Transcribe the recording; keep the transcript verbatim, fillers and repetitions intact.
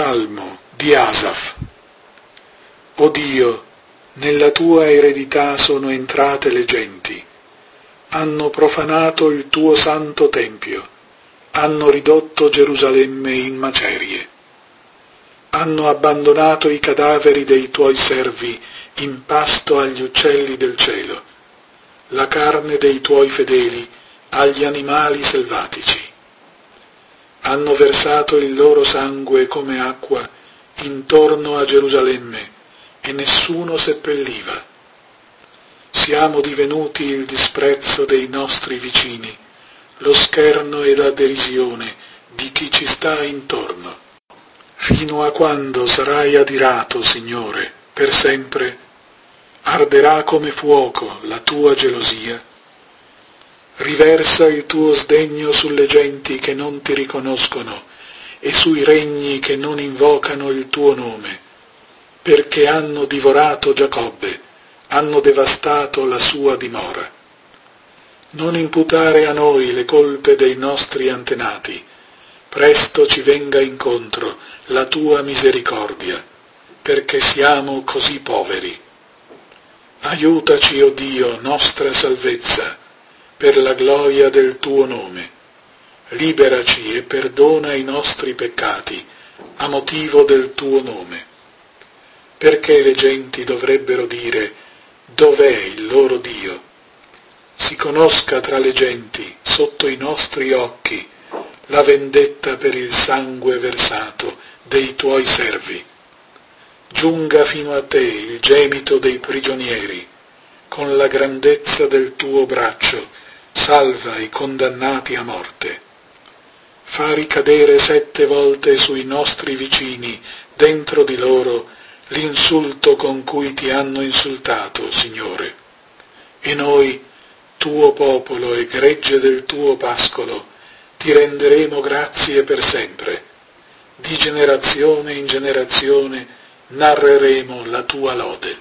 Salmo di Asaf. O Dio, nella tua eredità sono entrate le genti, hanno profanato il tuo santo tempio, hanno ridotto Gerusalemme in macerie, hanno abbandonato i cadaveri dei tuoi servi in pasto agli uccelli del cielo, la carne dei tuoi fedeli agli animali selvatici. Hanno versato il loro sangue come acqua intorno a Gerusalemme e nessuno seppelliva. Siamo divenuti il disprezzo dei nostri vicini, lo scherno e la derisione di chi ci sta intorno. Fino a quando sarai adirato, Signore, per sempre? Arderà come fuoco la tua gelosia? Riversa il tuo sdegno sulle genti che non ti riconoscono e sui regni che non invocano il tuo nome, perché hanno divorato Giacobbe, hanno devastato la sua dimora. Non imputare a noi le colpe dei nostri antenati, presto ci venga incontro la tua misericordia, perché siamo così poveri. Aiutaci, o Dio, nostra salvezza, per la gloria del tuo nome. Liberaci e perdona i nostri peccati, a motivo del tuo nome. Perché le genti dovrebbero dire: dov'è il loro Dio? Si conosca tra le genti, sotto i nostri occhi, la vendetta per il sangue versato dei tuoi servi. Giunga fino a te il gemito dei prigionieri, con la grandezza del tuo braccio salva i condannati a morte. Fa ricadere sette volte sui nostri vicini, dentro di loro, l'insulto con cui ti hanno insultato, Signore. E noi, tuo popolo e gregge del tuo pascolo, ti renderemo grazie per sempre. Di generazione in generazione narreremo la tua lode.